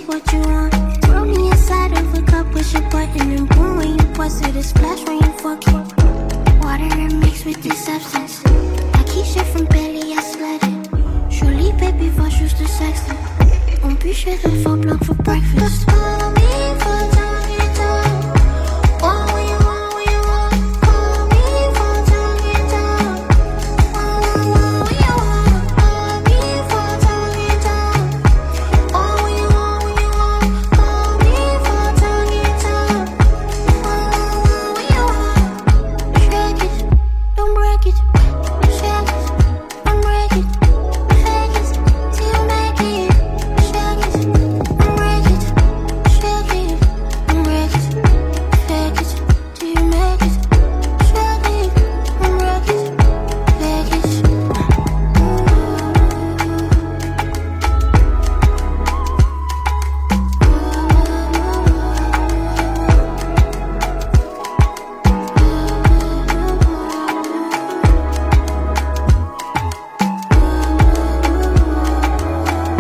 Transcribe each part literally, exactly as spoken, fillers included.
take what you want. Throw me inside of a cup, push a button and boom. When you bust it, a splash when you fuck it. Water and mixed with this substance. I keep shit from belly, I slid it. Surely baby, first used to sexting. On peut shit the full block for breakfast. Call me for tongue and tongue. Want what you want, what you want. Call me for tongue and tongue. Want, want, want what you want. Call me for tongue and tongue. Want what you want, what you want. Call me for tongue and tongue. Want, want, want what you want. Shake it, don't break it. Shake it, don't break it. Fake it till you make it. Shake it, don't break it. Shake it, don't break it. Fake it till you make it. Shake it, don't break it. Fake it.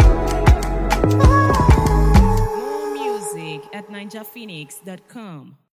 More music at ninja phoenix dot com.